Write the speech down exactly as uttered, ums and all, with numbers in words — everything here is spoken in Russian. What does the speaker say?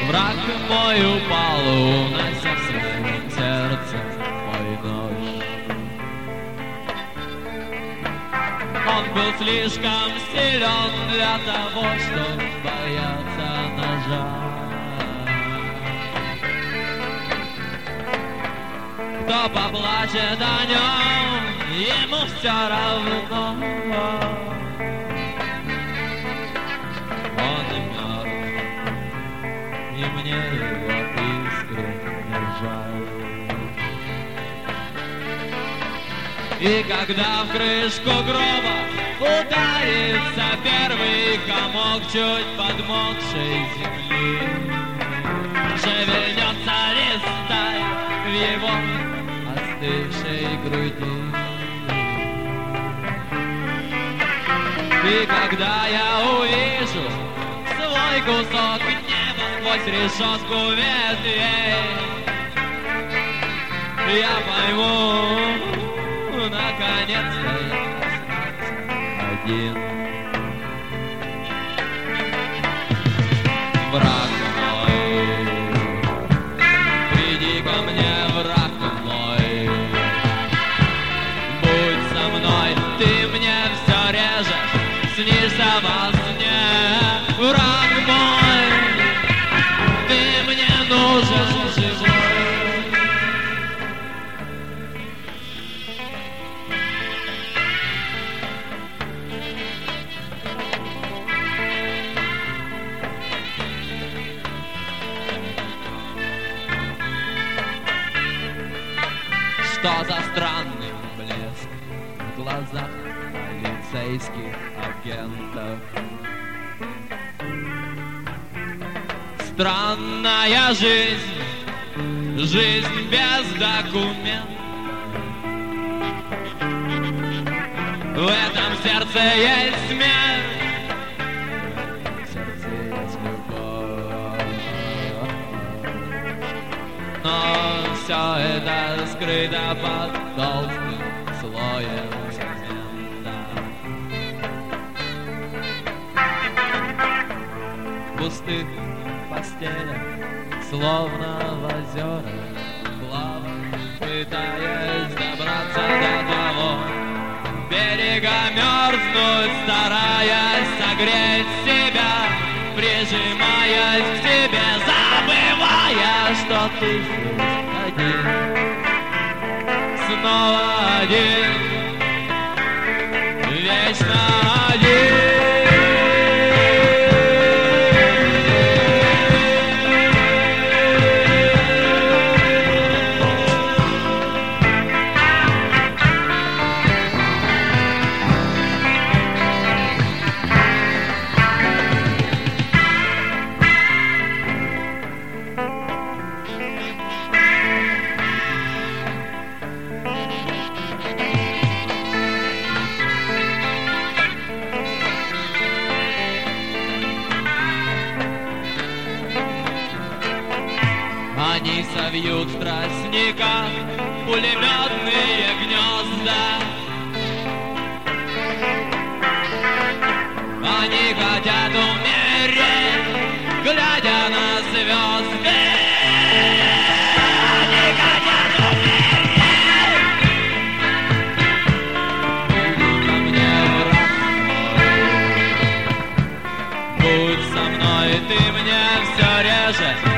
Враг мой упал, унося в своем сердце мой нож. Он был слишком силен для того, чтобы бояться ножа. Кто поплачет о нем, ему все равно. Он мертв, и мне его искренне жаль. И когда в крышку гроба ударится первый комок чуть подмокшей земли, шевельнется листая в его остывшей груди. И когда я увижу свой кусок неба сквозь решетку ветвей, я пойму, наконец-то я остался один. Враг мой, приди ко мне, враг мой, будь со мной, ты мне все режешь, снишься во сне. Враг мой, ты мне нужен живой. Что за странный блеск в глазах полицейских агентов? Странная жизнь, жизнь без документов. В этом сердце есть смерть, в этом сердце есть любовь. Но все это скрыто под толстым слоем цемента. В пустых постелях, словно в озерах, плавать, пытаясь добраться до того берега, мерзнуть, стараясь согреть себя, прижимаясь к тебе, забывая, что ты здесь один, снова один, вечно один. Они совьют в тростниках пулеметные гнезда. Они хотят умереть, глядя на звезды. Они хотят умереть. Иди ко мне, враг мой, будь со мной, ты мне все режешь.